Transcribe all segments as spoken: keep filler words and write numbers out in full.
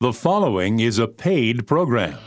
The following is a paid program.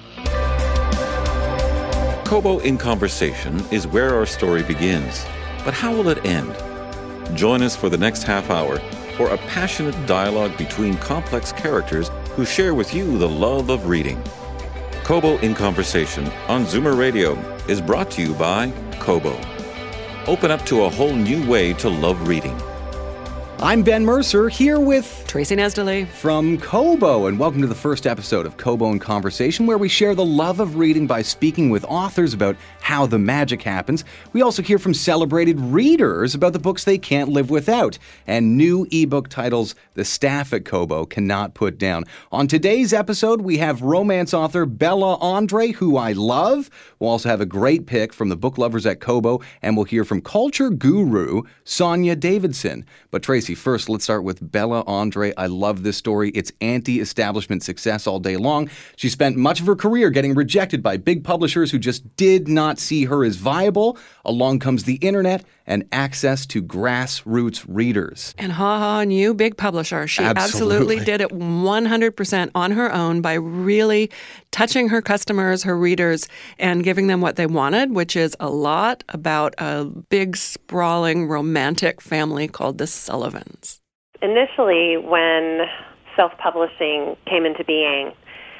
Kobo in Conversation is where our story begins. But how will it end? Join us for the next half hour for a passionate dialogue between complex characters who share with you the love of reading. Kobo in Conversation on Zoomer Radio is brought to you by Kobo. Open up to a whole new way to love reading. I'm Ben Mercer, here with Tracy Nesdale from Kobo, and welcome to the first episode of Kobo in Conversation, where we share the love of reading by speaking with authors about how the magic happens. We also hear from celebrated readers about the books they can't live without, and new ebook titles the staff at Kobo cannot put down. On today's episode, we have romance author Bella Andre, who I love. We'll also have a great pick from the book lovers at Kobo, and we'll hear from culture guru Sonia Davidson. But Tracy, first, let's start with Bella Andre. I love this story. It's anti-establishment success all day long. She spent much of her career getting rejected by big publishers who just did not see her as viable. Along comes the internet and access to grassroots readers. And ha ha on you, big publisher. She absolutely, absolutely did it one hundred percent on her own by really touching her customers, her readers, and giving them what they wanted, which is a lot about a big, sprawling, romantic family called the Sullivans. Initially, when self-publishing came into being,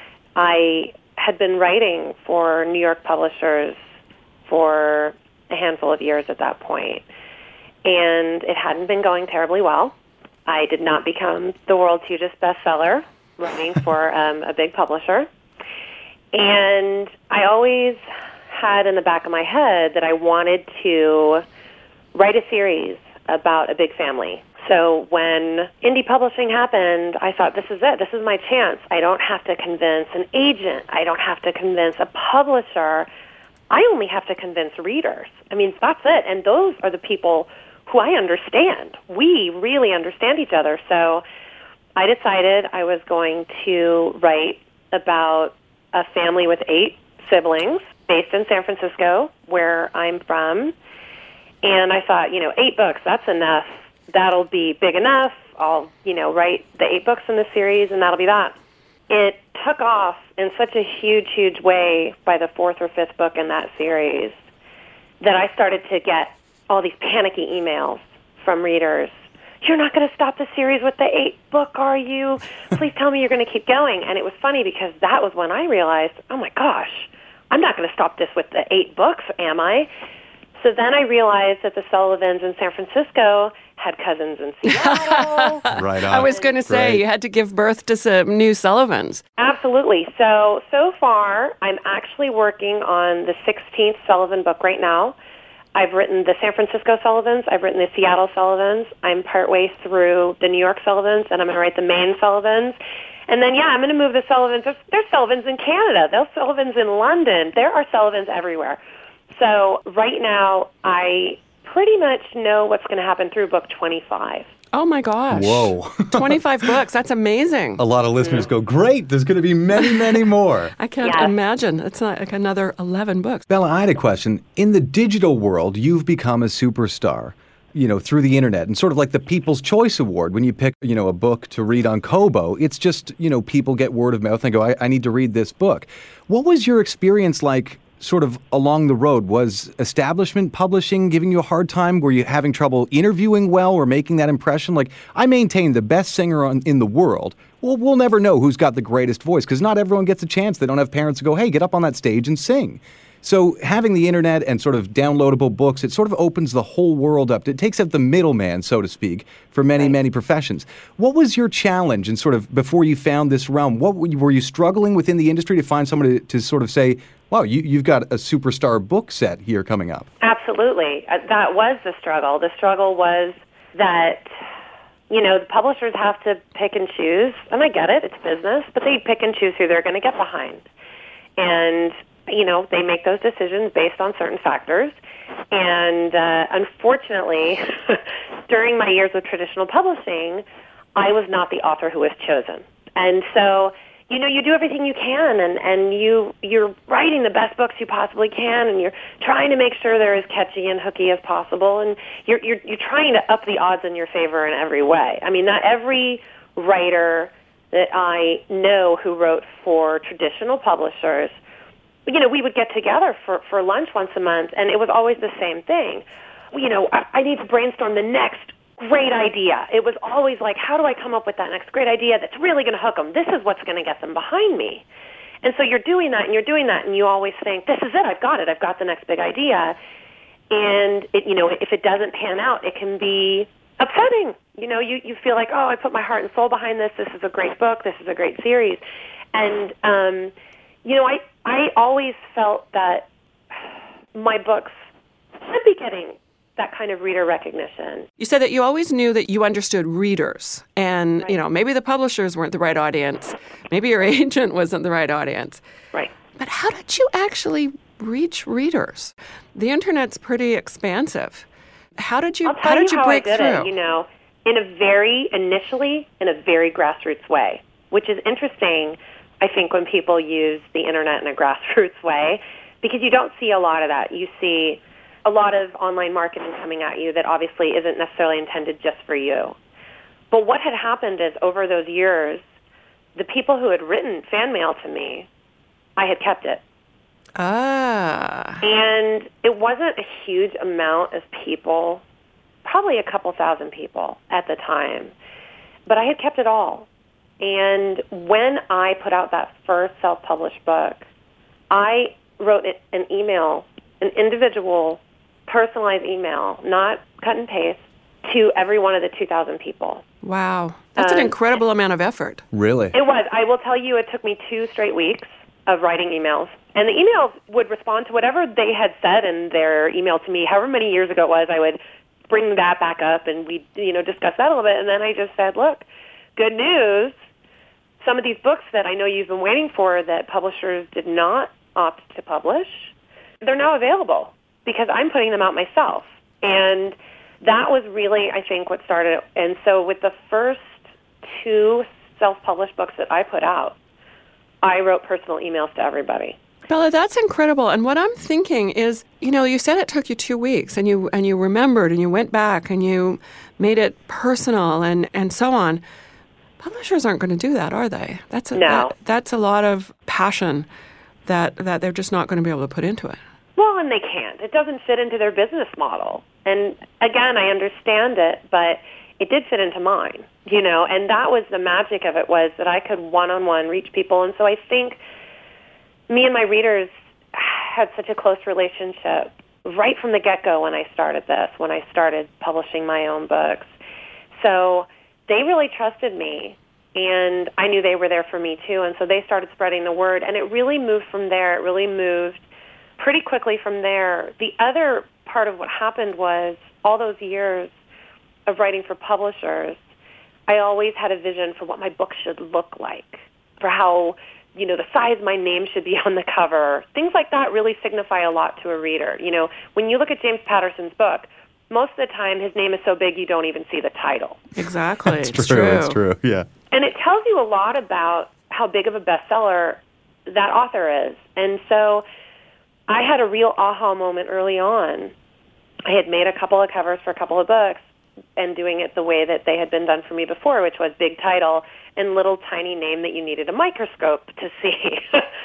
I had been writing for New York publishers for a handful of years at that point, and it hadn't been going terribly well. I did not become the world's hugest bestseller writing for um, a big publisher, and I always had in the back of my head that I wanted to write a series about a big family. So when indie publishing happened, I thought, this is it. This is my chance. I don't have to convince an agent. I don't have to convince a publisher. I only have to convince readers. I mean, that's it. And those are the people who I understand. We really understand each other. So I decided I was going to write about a family with eight siblings based in San Francisco, where I'm from. And I thought, you know, eight books, that's enough. That'll be big enough. I'll, you know, write the eight books in the series, and that'll be that. It took off in such a huge, huge way by the fourth or fifth book in that series that I started to get all these panicky emails from readers. You're not going to stop the series with the eight book, are you? Please tell me you're going to keep going. And it was funny because that was when I realized, oh my gosh, I'm not going to stop this with the eight books, am I? So then I realized that the Sullivans in San Francisco had cousins in Seattle. Right on. I was going to say, Great. You had to give birth to some new Sullivans. Absolutely. So, so far, I'm actually working on the sixteenth Sullivan book right now. I've written the San Francisco Sullivans. I've written the Seattle Sullivans. I'm partway through the New York Sullivans, and I'm going to write the Maine Sullivans. And then, yeah, I'm going to move the Sullivans. There's, there's Sullivans in Canada. There's Sullivans in London. There are Sullivans everywhere. So right now, I pretty much know what's going to happen through book twenty-five. Oh, my gosh. Whoa. twenty-five books. That's amazing. A lot of listeners go, great, there's going to be many, many more. I can't Yes. imagine. It's not like another eleven books. Bella, I had a question. In the digital world, you've become a superstar, you know, through the internet, and sort of like the People's Choice Award. When you pick, you know, a book to read on Kobo, it's just, you know, people get word of mouth and go, I, I need to read this book. What was your experience like sort of along the road? Was establishment publishing giving you a hard time? Were you having trouble interviewing well or making that impression? Like, I maintain the best singer on, in the world. Well, we'll never know who's got the greatest voice because not everyone gets a chance. They don't have parents to go, hey, get up on that stage and sing. So having the internet and sort of downloadable books, it sort of opens the whole world up. It takes out the middleman, so to speak, for many, right. many professions. What was your challenge and sort of before you found this realm? What were you, were you struggling within the industry to find someone to, to sort of say, wow, you, you've got a superstar book set here coming up? Absolutely. Uh, that was the struggle. The struggle was that, you know, the publishers have to pick and choose, and I get it, it's business, but they pick and choose who they're going to get behind. And, you know, they make those decisions based on certain factors. And uh, unfortunately, during my years of traditional publishing, I was not the author who was chosen. And so, you know, you do everything you can, and, and you, you're writing the best books you possibly can, and you're trying to make sure they're as catchy and hooky as possible, and you're, you're, you're trying to up the odds in your favor in every way. I mean, not every writer that I know who wrote for traditional publishers, you know, we would get together for, for lunch once a month, and it was always the same thing. You know, I, I need to brainstorm the next great idea. It was always like, how do I come up with that next great idea that's really going to hook them? This is what's going to get them behind me. And so you're doing that, and you're doing that, and you always think, this is it, I've got it, I've got the next big idea. And, it, you know, if it doesn't pan out, it can be upsetting. You know, you, you feel like, oh, I put my heart and soul behind this. This is a great book. This is a great series. And, um, you know, I, I always felt that my books should be getting that kind of reader recognition. You said that you always knew that you understood readers. And, right. you know, maybe the publishers weren't the right audience. Maybe your agent wasn't the right audience. Right. But how did you actually reach readers? The Internet's pretty expansive. How did you, I'll tell how did you, you how break I did through? It, you know, in a very, initially, in a very grassroots way, which is interesting, I think, when people use the Internet in a grassroots way, because you don't see a lot of that. You see a lot of online marketing coming at you that obviously isn't necessarily intended just for you. But what had happened is, over those years, the people who had written fan mail to me, I had kept it. Ah. And it wasn't a huge amount of people, probably a couple thousand people at the time, but I had kept it all. And when I put out that first self-published book, I wrote an email, an individual, personalized email, not cut and paste, to every one of the two thousand people. Wow. That's um, an incredible amount of effort. Really? It was. I will tell you, it took me two straight weeks of writing emails. And the emails would respond to whatever they had said in their email to me. However many years ago it was, I would bring that back up and we'd, you know, discuss that a little bit. And then I just said, look, good news. Some of these books that I know you've been waiting for that publishers did not opt to publish, they're now available because I'm putting them out myself. And that was really, I think, what started it. And so with the first two self-published books that I put out, I wrote personal emails to everybody. Bella, that's incredible. And what I'm thinking is, you know, you said it took you two weeks and you and you remembered and you went back and you made it personal and, and so on. Publishers aren't going to do that, are they? That's a, no. that, that's a lot of passion that, that they're just not going to be able to put into it. Well, and they can't. It doesn't fit into their business model. And again, I understand it, but it did fit into mine, you know, and that was the magic of it, was that I could one-on-one reach people. And so I think me and my readers had such a close relationship right from the get-go when I started this, when I started publishing my own books. So they really trusted me, and I knew they were there for me too, and so they started spreading the word, and it really moved from there. It really moved pretty quickly from there. The other part of what happened was, all those years of writing for publishers, I always had a vision for what my book should look like, for how, you know, the size my name should be on the cover. Things like that really signify a lot to a reader. You know, when you look at James Patterson's book, most of the time his name is so big you don't even see the title. Exactly. It's it's true. true. It's true, yeah. And it tells you a lot about how big of a bestseller that author is. And so I had a real aha moment early on. I had made a couple of covers for a couple of books and doing it the way that they had been done for me before, which was big title and little tiny name that you needed a microscope to see.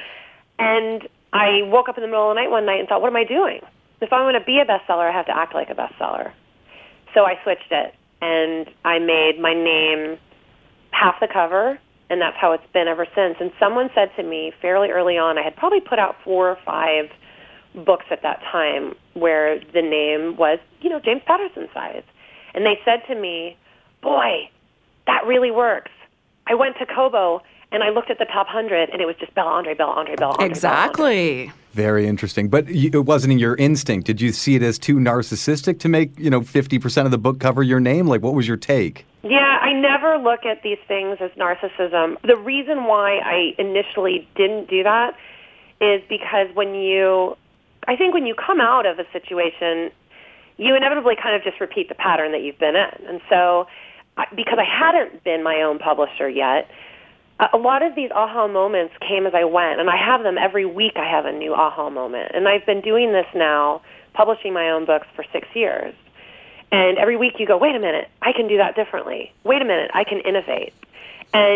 And I woke up in the middle of the night one night and thought, what am I doing? If I'm going to be a bestseller, I have to act like a bestseller. So I switched it, and I made my name half the cover, and that's how it's been ever since. And someone said to me fairly early on, I had probably put out four or five books at that time where the name was, you know, James Patterson size. And they said to me, boy, that really works. I went to Kobo, and I looked at the top one hundred, and it was just Bella Andre, Bella Andre, Bella Andre. Exactly. Bella Andre. Very interesting. But it wasn't in your instinct. Did you see it as too narcissistic to make, you know, fifty percent of the book cover your name? Like, what was your take? Yeah, I never look at these things as narcissism. The reason why I initially didn't do that is because when you, I think when you come out of a situation, you inevitably kind of just repeat the pattern that you've been in. And so, because I hadn't been my own publisher yet, a lot of these aha moments came as I went, and I have them every week. I have a new aha moment, and I've been doing this now, publishing my own books for six years. And every week you go, wait a minute, I can do that differently. Wait a minute, I can innovate. And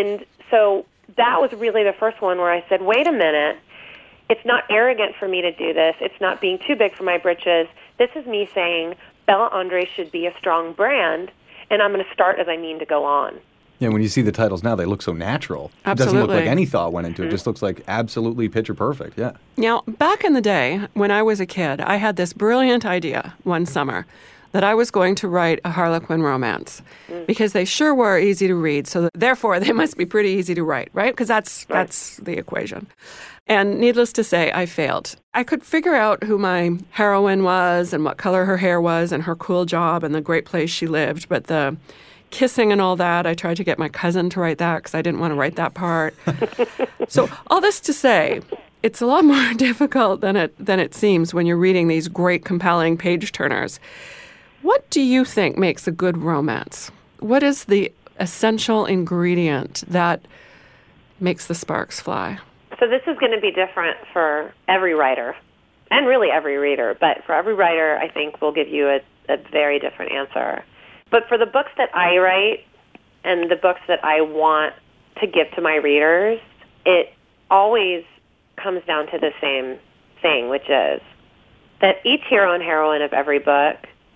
so that was really the first one where I said, wait a minute, it's not arrogant for me to do this. It's not being too big for my britches. This is me saying Bella Andre should be a strong brand, and I'm going to start as I mean to go on. Yeah, when you see the titles now, they look so natural. Absolutely. It doesn't look like any thought went into it. It just looks like absolutely picture perfect, yeah. Now, back in the day, when I was a kid, I had this brilliant idea one summer that I was going to write a Harlequin romance mm. because they sure were easy to read, so that, therefore they must be pretty easy to write, right? Because that's, right. that's the equation. And needless to say, I failed. I could figure out who my heroine was and what color her hair was and her cool job and the great place she lived, but the kissing and all that, I tried to get my cousin to write that because I didn't want to write that part. So all this to say, it's a lot more difficult than it than it seems when you're reading these great, compelling page-turners. What do you think makes a good romance? What is the essential ingredient that makes the sparks fly? So this is going to be different for every writer, and really every reader. But for every writer, I think we'll give you a, a very different answer. But for the books that I write and the books that I want to give to my readers, it always comes down to the same thing, which is that each hero and heroine of every book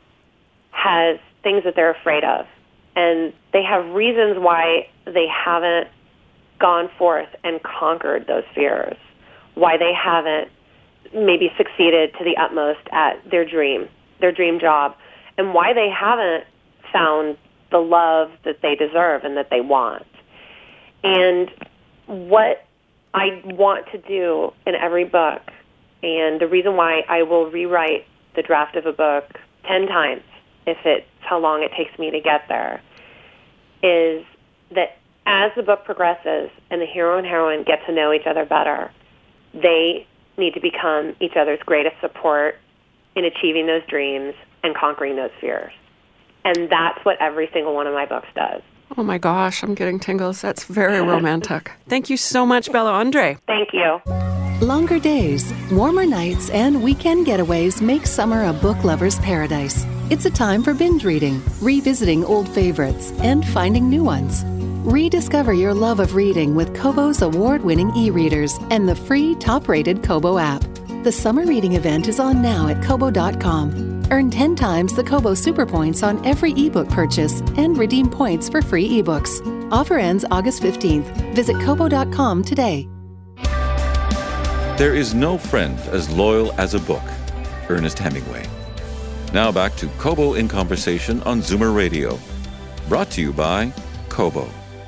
has things that they're afraid of. And they have reasons why they haven't gone forth and conquered those fears, why they haven't maybe succeeded to the utmost at their dream, their dream job, and why they haven't found the love that they deserve and that they want. And what I want to do in every book, and the reason why I will rewrite the draft of a book ten times if it's how long it takes me to get there, is that as the book progresses and the hero and heroine get to know each other better, they need to become each other's greatest support in achieving those dreams and conquering those fears. And that's what every single one of my books does. Oh my gosh, I'm getting tingles. That's very romantic. Thank you so much, Bella Andre. Thank you. Longer days, warmer nights, and weekend getaways make summer a book lover's paradise. It's a time for binge reading, revisiting old favorites, and finding new ones. Rediscover your love of reading with Kobo's award-winning e-readers and the free top-rated Kobo app. The summer reading event is on now at Kobo dot com. Earn ten times the Kobo Super Points on every ebook purchase and redeem points for free ebooks. Offer ends August fifteenth. Visit Kobo dot com today. There is no friend as loyal as a book. Ernest Hemingway. Now back to Kobo in Conversation on Zoomer Radio. Brought to you by Kobo.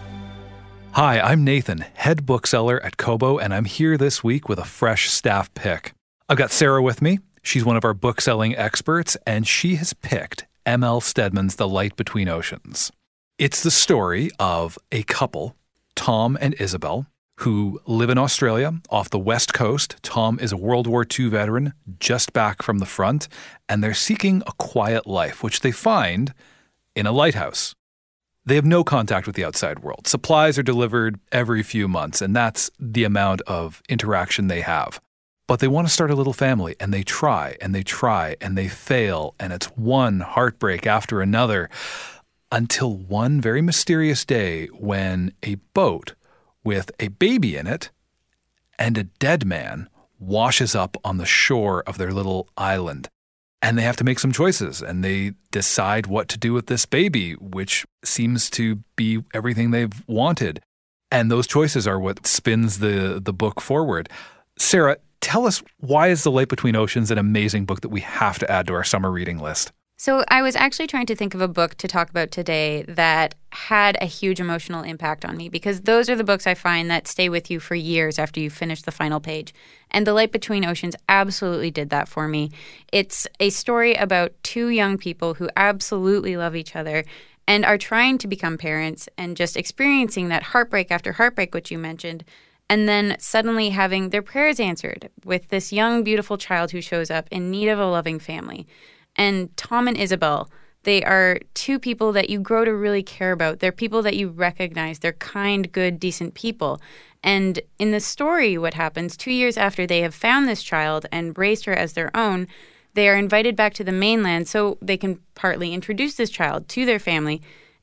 Hi, I'm Nathan, head bookseller at Kobo, and I'm here this week with a fresh staff pick. I've got Sarah with me. She's one of our book-selling experts, and she has picked M L Stedman's The Light Between Oceans. It's the story of a couple, Tom and Isabel, who live in Australia off the west coast. Tom is a World War Two veteran, just back from the front, and they're seeking a quiet life, which they find in a lighthouse. They have no contact with the outside world. Supplies are delivered every few months, and that's the amount of interaction they have. But they want to start a little family, and they try, and they try, and they fail, and it's one heartbreak after another, until one very mysterious day when a boat with a baby in it and a dead man washes up on the shore of their little island. And they have to make some choices, and they decide what to do with this baby, which seems to be everything they've wanted. And those choices are what spins the, the book forward. Sarah, tell us, why is The Light Between Oceans an amazing book that we have to add to our summer reading list? So I was actually trying to think of a book to talk about today that had a huge emotional impact on me, because those are the books I find that stay with you for years after you finish the final page. And The Light Between Oceans absolutely did that for me. It's a story about two young people who absolutely love each other and are trying to become parents and just experiencing that heartbreak after heartbreak, which you mentioned, and then suddenly having their prayers answered with this young, beautiful child who shows up in need of a loving family. And Tom and Isabel, they are two people that you grow to really care about. They're people that you recognize. They're kind, good, decent people. And in the story, what happens, two years after they have found this child and raised her as their own, they are invited back to the mainland so they can partly introduce this child to their family.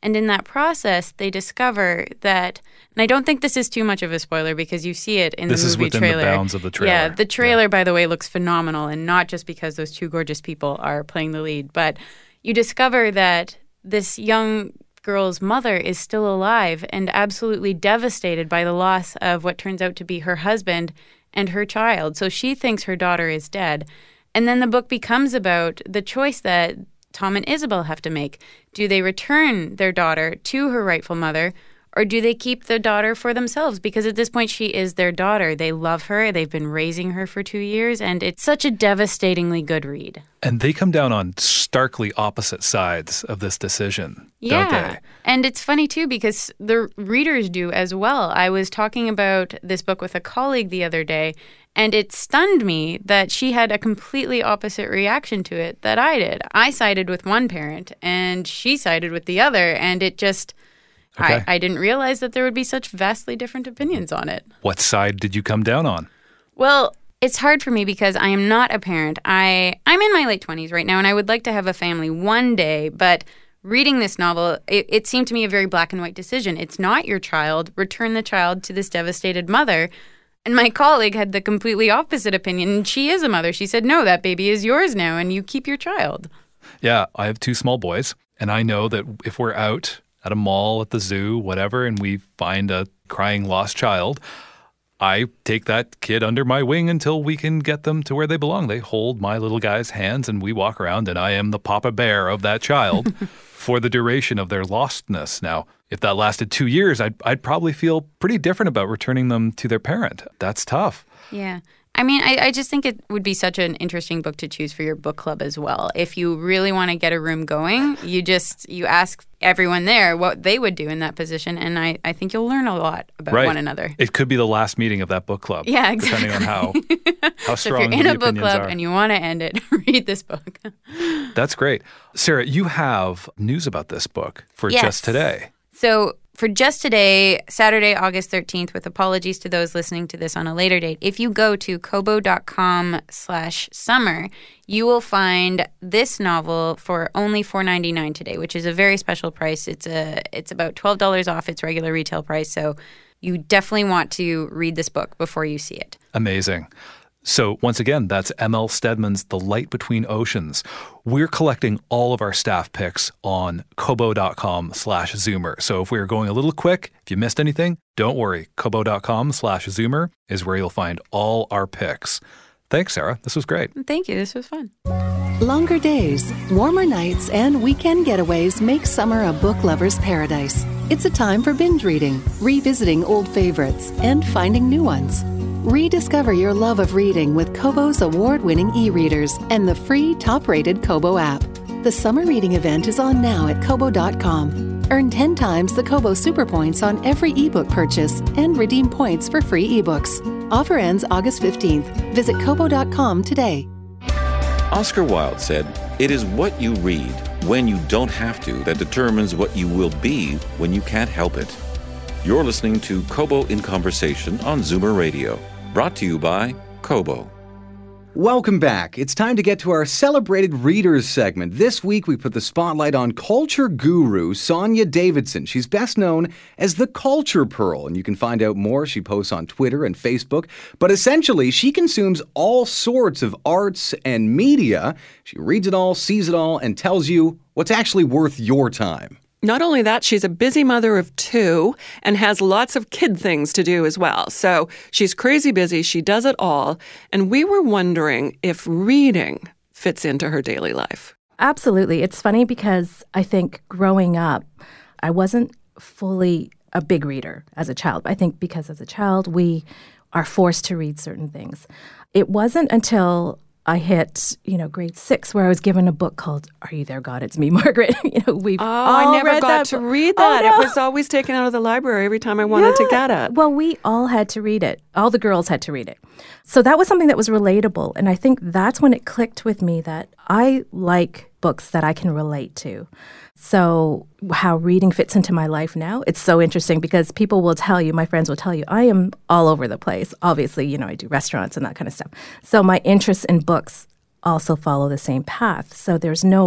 And in that process, they discover that, and I don't think this is too much of a spoiler because you see it in this the movie is within trailer. the bounds of the trailer. Yeah, the trailer, yeah. by the way, looks phenomenal, and not just because those two gorgeous people are playing the lead, but you discover that this young girl's mother is still alive and absolutely devastated by the loss of what turns out to be her husband and her child. So she thinks her daughter is dead. And then the book becomes about the choice that Tom and Isabel have to make. Do they return their daughter to her rightful mother, or do they keep the daughter for themselves? Because at this point, she is their daughter. They love her. They've been raising her for two years, and it's such a devastatingly good read. And they come down on starkly opposite sides of this decision, yeah. don't they? And it's funny, too, because the readers do as well. I was talking about this book with a colleague the other day, and it stunned me that she had a completely opposite reaction to it that I did. I sided with one parent, and she sided with the other, and it just... Okay. I, I didn't realize that there would be such vastly different opinions on it. What side did you come down on? Well, it's hard for me because I am not a parent. I, I'm in my late twenties right now, and I would like to have a family one day, but reading this novel, it, it seemed to me a very black and white decision. It's not your child. Return the child to this devastated mother. And my colleague had the completely opposite opinion, and she is a mother. She said, no, that baby is yours now, and you keep your child. Yeah, I have two small boys, and I know that if we're out at a mall, at the zoo, whatever, and we find a crying lost child, I take that kid under my wing until we can get them to where they belong. They hold my little guy's hands and we walk around, and I am the papa bear of that child for the duration of their lostness. Now, if that lasted two years, I'd, I'd probably feel pretty different about returning them to their parent. That's tough. Yeah. I mean, I, I just think it would be such an interesting book to choose for your book club as well. If you really want to get a room going, you just, you ask everyone there what they would do in that position, and I, I think you'll learn a lot about right. one another. It could be the last meeting of that book club. Yeah, exactly. Depending on how, how so strong if you're in the a book opinions club are. and you want to end it, read this book. That's great. Sarah, you have news about this book for yes. just today. So for just today, Saturday, August thirteenth, with apologies to those listening to this on a later date, if you go to kobo.com slash summer, you will find this novel for only four dollars and ninety-nine cents today, which is a very special price. It's a it's about twelve dollars off its regular retail price, so you definitely want to read this book before you see it. Amazing. So once again, that's M L Stedman's The Light Between Oceans. We're collecting all of our staff picks on kobo.com slash Zoomer. So if we are going a little quick, if you missed anything, don't worry. Kobo.com slash Zoomer is where you'll find all our picks. Thanks, Sarah. This was great. Thank you. This was fun. Longer days, warmer nights, and weekend getaways make summer a book lover's paradise. It's a time for binge reading, revisiting old favorites, and finding new ones. Rediscover your love of reading with Kobo's award-winning e-readers and the free top-rated Kobo app. The summer reading event is on now at kobo dot com. Earn ten times the Kobo Super Points on every ebook purchase and redeem points for free ebooks. Offer ends August fifteenth. Visit kobo dot com today. Oscar Wilde said, "It is what you read when you don't have to that determines what you will be when you can't help it." You're listening to Kobo in Conversation on Zoomer Radio, brought to you by Kobo. Welcome back. It's time to get to our celebrated readers segment. This week we put the spotlight on culture guru Sonia Davidson. She's best known as the Culture Pearl, and you can find out more. She posts on Twitter and Facebook. But essentially, she consumes all sorts of arts and media. She reads it all, sees it all, and tells you what's actually worth your time. Not only that, she's a busy mother of two and has lots of kid things to do as well. So she's crazy busy. She does it all. And we were wondering if reading fits into her daily life. Absolutely. It's funny because I think growing up, I wasn't fully a big reader as a child. I think because as a child, we are forced to read certain things. It wasn't until I hit, you know, grade six where I was given a book called Are You There, God? It's Me, Margaret. you know, we've Oh, all I never read got that to book. read Oh, that. no. It was always taken out of the library every time I wanted Yeah. to get it. Well, we all had to read it. All the girls had to read it. So that was something that was relatable. And I think that's when it clicked with me that I like books that I can relate to. So how reading fits into my life now, it's so interesting because people will tell you, my friends will tell you, I am all over the place. Obviously, you know, I do restaurants and that kind of stuff. So my interests in books also follow the same path. So there's no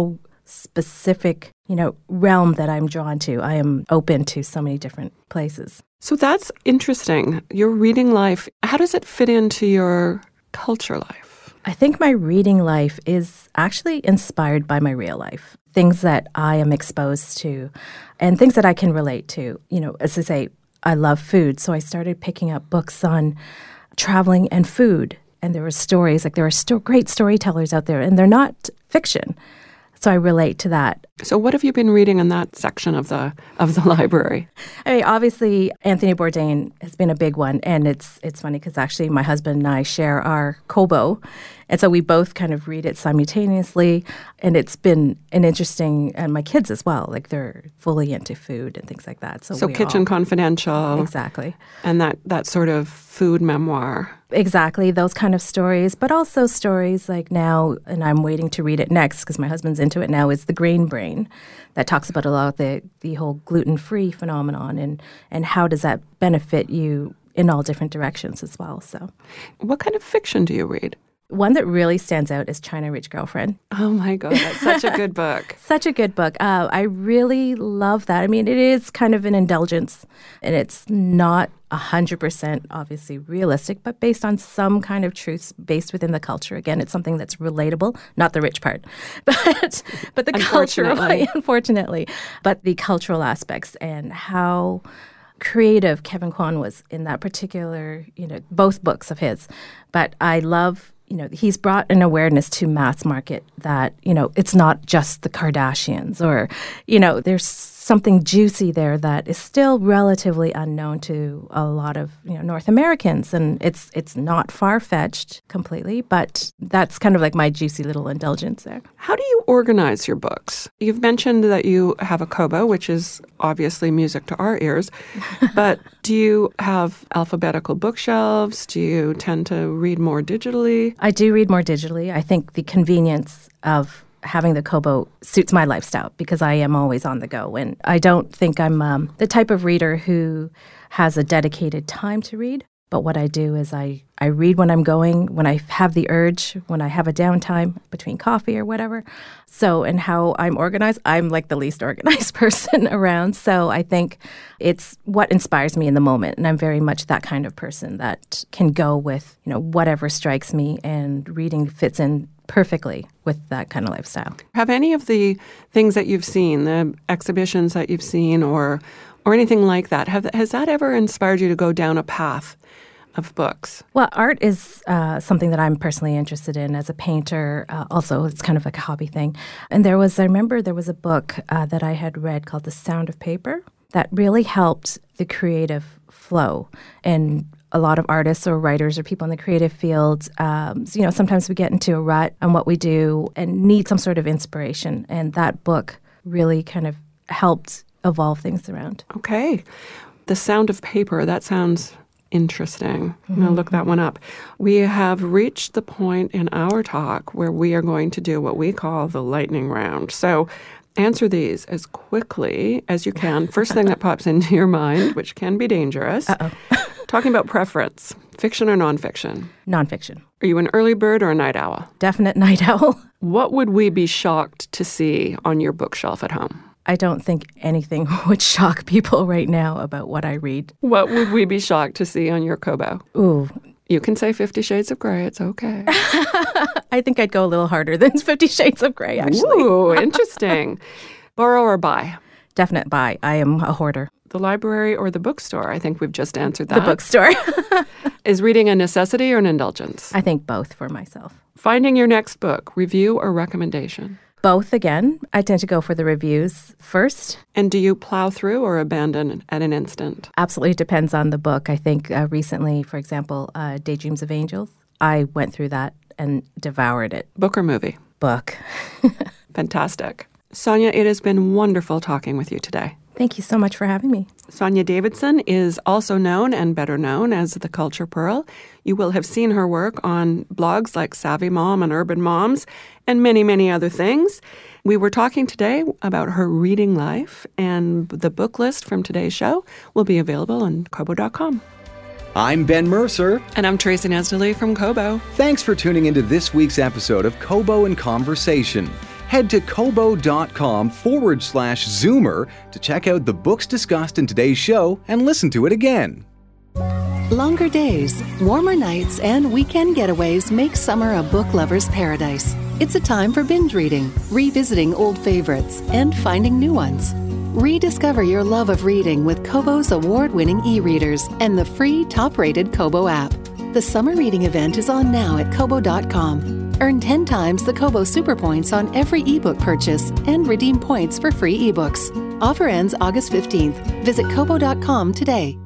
specific, you know, realm that I'm drawn to. I am open to so many different places. So that's interesting. Your reading life, how does it fit into your culture life? I think my reading life is actually inspired by my real life, things that I am exposed to and things that I can relate to. You know, as I say, I love food, so I started picking up books on traveling and food. And there were stories, like there are sto- great storytellers out there, and they're not fiction. So I relate to that. So what have you been reading in that section of the of the library? I mean, obviously, Anthony Bourdain has been a big one. And it's it's funny because actually my husband and I share our Kobo. And so we both kind of read it simultaneously. And it's been an interesting, and my kids as well, like they're fully into food and things like that. So, so we Kitchen all, Confidential. Exactly. And that, that sort of food memoir. Exactly, those kind of stories, but also stories like now, and I'm waiting to read it next because my husband's into it now, is The Grain Brain, that talks about a lot of the, the whole gluten-free phenomenon and, and how does that benefit you in all different directions as well. So, what kind of fiction do you read? One that really stands out is China Rich Girlfriend. Oh my God, that's such a good book. Such a good book. Uh, I really love that. I mean, it is kind of an indulgence, and it's not one hundred percent obviously realistic, but based on some kind of truths based within the culture. Again, it's something that's relatable, not the rich part, but but the cultural, unfortunately. unfortunately, but the cultural aspects and how creative Kevin Kwan was in that particular, you know, both books of his. But I love, you know, he's brought an awareness to mass market that, you know, it's not just the Kardashians or, you know, there's something juicy there that is still relatively unknown to a lot of, you know, North Americans. And it's it's not far-fetched completely, but that's kind of like my juicy little indulgence there. How do you organize your books? You've mentioned that you have a Kobo, which is obviously music to our ears, but do you have alphabetical bookshelves? Do you tend to read more digitally? I do read more digitally. I think the convenience of having the Kobo suits my lifestyle because I am always on the go. And I don't think I'm um, the type of reader who has a dedicated time to read. But what I do is I, I read when I'm going, when I have the urge, when I have a downtime between coffee or whatever. So, and how I'm organized, I'm like the least organized person around. So I think it's what inspires me in the moment. And I'm very much that kind of person that can go with, you know, whatever strikes me, and reading fits in perfectly with that kind of lifestyle. Have any of the things that you've seen, the exhibitions that you've seen or or anything like that, have has that ever inspired you to go down a path of books? Well, art is uh, something that I'm personally interested in as a painter. Uh, also, it's kind of like a hobby thing. And there was, I remember there was a book uh, that I had read called The Sound of Paper that really helped the creative flow. And a lot of artists or writers or people in the creative field, um, you know, sometimes we get into a rut on what we do and need some sort of inspiration. And that book really kind of helped evolve things around. Okay. The Sound of Paper, that sounds interesting. I'm going to look that one up. We have reached the point in our talk where we are going to do what we call the lightning round. So answer these as quickly as you can. First thing that pops into your mind, which can be dangerous. Uh-oh. Talking about preference, fiction or nonfiction? Nonfiction. Are you an early bird or a night owl? Definite night owl. What would we be shocked to see on your bookshelf at home? I don't think anything would shock people right now about what I read. What would we be shocked to see on your Kobo? Ooh. You can say Fifty Shades of Grey. It's okay. I think I'd go a little harder than Fifty Shades of Grey, actually. Ooh, interesting. Borrow or buy? Definite buy. I am a hoarder. The library or the bookstore? I think we've just answered that. The bookstore. Is reading a necessity or an indulgence? I think both for myself. Finding your next book, review or recommendation? Both again. I tend to go for the reviews first. And do you plow through or abandon at an instant? Absolutely depends on the book. I think uh, recently, for example, uh, Daydreams of Angels, I went through that and devoured it. Book or movie? Book. Fantastic. Sonia, it has been wonderful talking with you today. Thank you so much for having me. Sonia Davidson is also known and better known as the Culture Pearl. You will have seen her work on blogs like Savvy Mom and Urban Moms and many, many other things. We were talking today about her reading life, and the book list from today's show will be available on Kobo dot com. I'm Ben Mercer. And I'm Tracy Nesdally from Kobo. Thanks for tuning into this week's episode of Kobo in Conversation. Head to kobo.com forward slash Zoomer to check out the books discussed in today's show and listen to it again. Longer days, warmer nights, and weekend getaways make summer a book lover's paradise. It's a time for binge reading, revisiting old favorites, and finding new ones. Rediscover your love of reading with Kobo's award-winning e-readers and the free top-rated Kobo app. The summer reading event is on now at kobo dot com. Earn ten times the Kobo Super Points on every ebook purchase and redeem points for free ebooks. Offer ends August fifteenth. Visit kobo dot com today.